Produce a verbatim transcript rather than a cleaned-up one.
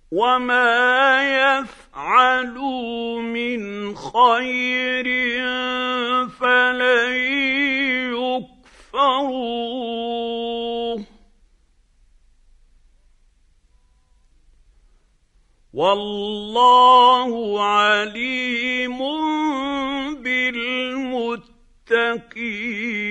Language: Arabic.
وما يفعلوا من خير فلن يكفروه والله عليم بالمتقين.